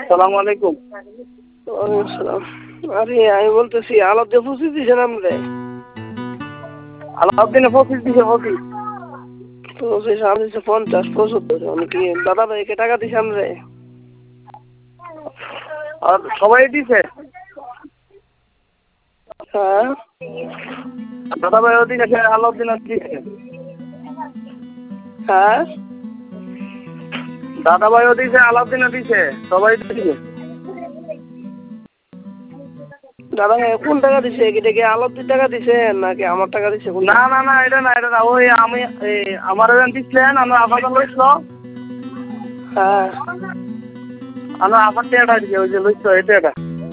আসসালামু আলাইকুম। ওয়ালাইকুম আসসালাম। আরে আমি বলতেছি আলাদা পঁচিশ দিয়েছেন আপনি? আলাউদ্দিনে 25 দিছে 25। পঁচিশ আমি দিচ্ছি 50 75। আমি কি দাদা ভাইকে টাকা দিছি আমরা? আর সবাই দিছে। হ্যাঁ দাদা ভাই ওদিকে আছে, আলাউদ্দিন দিছে। হ্যাঁ দাদা ভাই দিছে, আলাউদ্দিন দিছে, সবাই দিছে। দাদা ভাই কোন টাকা দিছে? এটা কি আলাদিন টাকা দিছে নাকি আমার টাকা দিছে? না না না, এটা না, এটা না। ওই আমি আমার এখান দিছিলেন, আমরা আপাতত লইছিল। হ্যাঁ আমরা আপাতত এটা দিছে, ওই যে লইছিল এটা।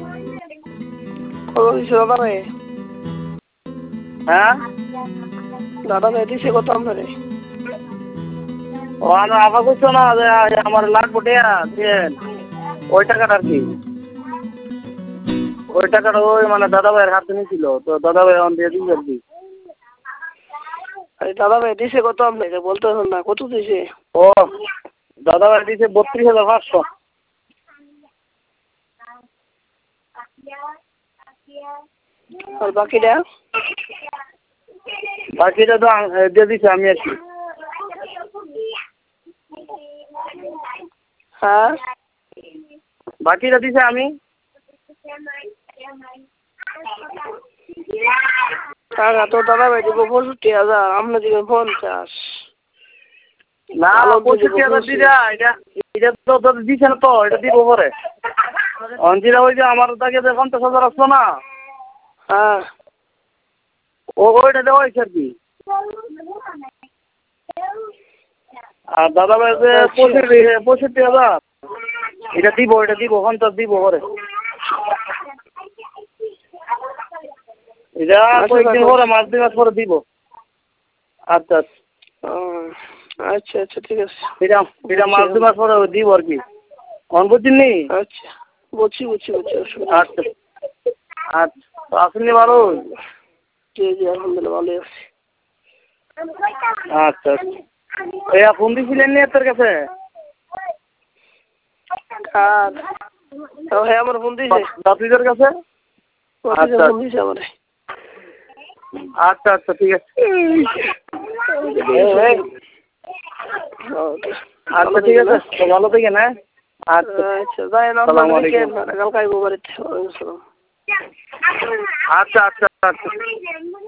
কত দিছে দাদা ভাই? হ্যাঁ দাদা ভাই দিছে কত আপনারে? ও আমরা আপাতত কইছো না যে আমার লাগবে টাকা দেন, ওই টাকাটা আর কি। ওই টাকাটা ওই মানে দাদা ভাইয়ের হাতে নিয়েছিল, তো দাদা ভাই অন দিয়ে দিচ্ছে আর কি। আরে দাদা ভাই দিছে কত আপনাকে বলতে না, কত দিছে? ও দাদা ভাই দিছে 32,500। আর বাকিটা? বাকিটা তো দিয়ে দিছে আমি আর কি। হ্যাঁ বাকিটা দিছে আমি। টাকা তো দাদা ভাই দিব 65,000, আপনি দিবেন 50। না 65,000 দিরা, এটা এটা তো দিছে না, তো এটা দিব পরে। অঞ্জিরা ওই যে আমার তাকে 50,000 আসলো না, হ্যাঁ ওইটা দেওয়া হয়েছে আর কি। আর দাদা ভাই যে 65,000 এটা দিব, 50 দিব পরে। এটা কয়েকদিন পরে, মাস 2 মাস পরে দিব। আচ্ছা আচ্ছা আচ্ছা ঠিক আছে। এটা মাস 2 মাস পরে দিব আর কি। বুঝছেন নি? আচ্ছা বুঝছি। আচ্ছা আচ্ছা, আসেননি ভালো? জি জি আলহামদুলিল্লাহ ভালোই আছি। আচ্ছা ভাইয়া ফোন দিয়েছিলেন নি তোর কাছে? আর হ্যাঁ আমার ফোন দিয়েছে। দাদুদের কাছে? আচ্ছা ফোন দিয়েছে আমার। আচ্ছা আচ্ছা ঠিক আছে। আচ্ছা ঠিক আছে, ভালো থেকে না। আচ্ছা আচ্ছা যাই না, কালকে আইবো বাড়িতে। আচ্ছা আচ্ছা আচ্ছা।